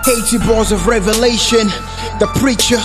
80 bars of revelation. The preacher,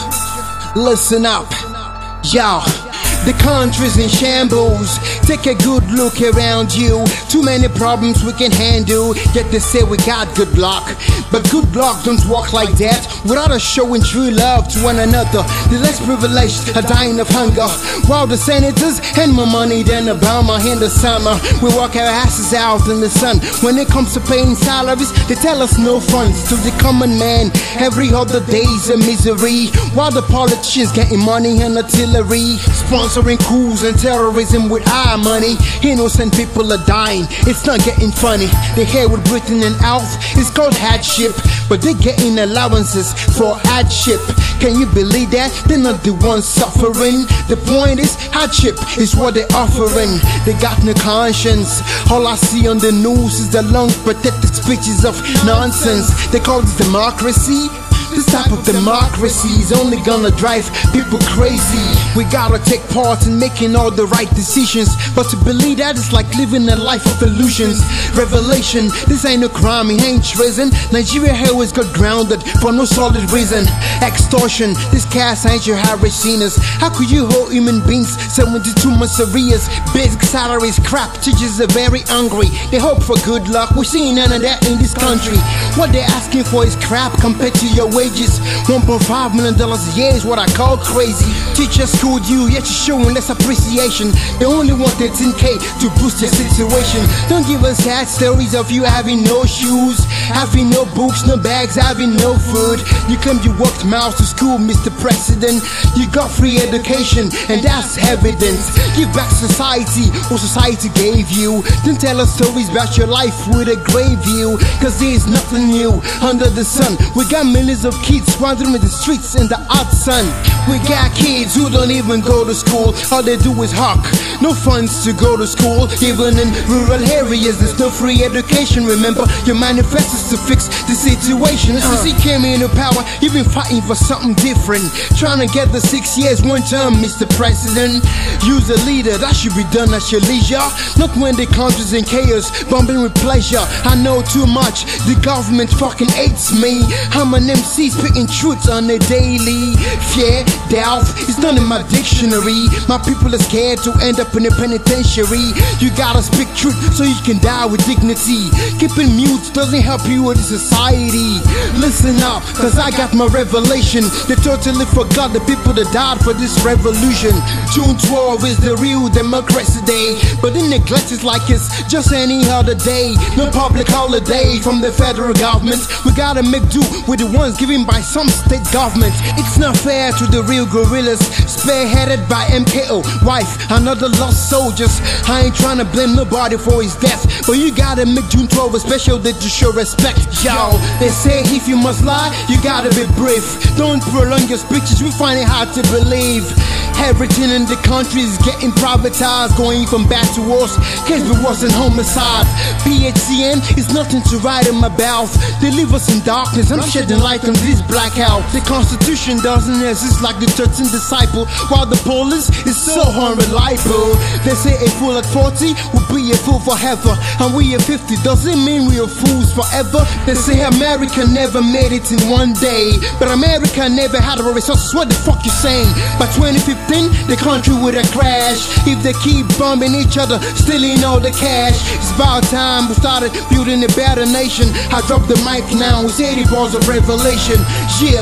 listen up, y'all. The country's in shambles. Take a good look around you. Too many problems we can handle. Yet they say we got good luck, but good luck don't work like that without us showing true love to one another. The less privileged are dying of hunger, while the senators had more money than Obama in the summer. We work our asses out in the sun. When it comes to paying salaries, they tell us no funds to the common man. Every other day's a misery, while the politicians getting money and artillery, sponsoring coups and terrorism with our money. Innocent people are dying, it's not getting funny. They hear we're breathing in out, it's called hardship, but they're getting allowances for hardship. Can you believe that? They're not the ones suffering. The point is, hardship is what they're offering. They got no conscience. All I see on the news is the long pathetic speeches of nonsense. They call this democracy. This type of democracy is only gonna drive people crazy. We gotta take part in making all the right decisions, but to believe that is like living a life of illusions. Revelation, this ain't no crime, it ain't treason. Nigeria always got grounded for no solid reason. Extortion, this cast ain't your average sinners. How could you hold human beings 72 months arrears? Basic salaries crap, teachers are very hungry. They hope for good luck, we're seeing none of that in this country. What they're asking for is crap compared to your wages. $1.5 million a year is what I call crazy. Teachers schooled you, yet you're showing less appreciation. They only want 13K to boost your situation. Don't give us sad stories of you having no shoes, having no books, no bags, having no food. You claim you worked miles to school, Mr. President. You got free education, and that's evidence. Give back society what society gave you. Don't tell us stories about your life with a grave view, cause there's nothing new under the sun. We got millions of kids wandering the streets in the hot sun. We got kids who don't even go to school. All they do is hawk. No funds to go to school. Even in rural areas there's no free education. Remember your manifestos to fix the situation. Since he came into power, you've been fighting for something different, trying to get the 6 years one term, Mr. President. Use a leader, that should be done at your leisure, not when the country's in chaos, bumping with pleasure. I know too much, the government fucking hates me. I'm an MC speaking truth on a daily. Fear, doubt, it's not in my dictionary. My people are scared to end up in a penitentiary. You gotta speak truth so you can die with dignity. Keeping mute doesn't help you with society. Listen up, cause I got my revelation. They totally forgot the people that died for this revolution. June 12 is the real democracy day, but they neglect it like it's just any other day. No public holiday from the federal government. We gotta make do with the ones given by some state governments. It's not fair to the real guerrillas, spearheaded by MKO, wife, and other lost soldiers. I ain't trying to blame nobody for his death, but you gotta make June 12 a special day to show respect. Yo, they say if you must lie, you gotta be brief. Don't prolong your speeches, we find it hard to believe. Everything in the country is getting privatized, going from bad to worse. Case be worse than homicide. PHCN is nothing to write in my mouth. They leave us in darkness, I'm shedding light on this blackout. The Constitution doesn't exist like the 13th disciple, while the police is so unreliable. They say a fool at 40 will be a fool forever, and we at 50 doesn't mean we are fools forever. They say America never made it in one day, but America never had the resources. What the fuck you saying? By 2015 the country would have crashed. If they keep bombing each other, stealing all the cash, it's about time we started building a better nation. I drop the mic now, it's 80 bars of revelation. Yeah.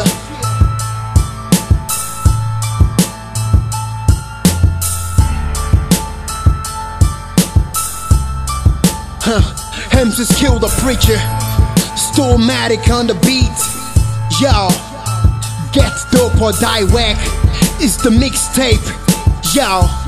MC's kill the preacher, Stormatic on the beat. Yo, get dope or die whack. It's the mixtape. Yo.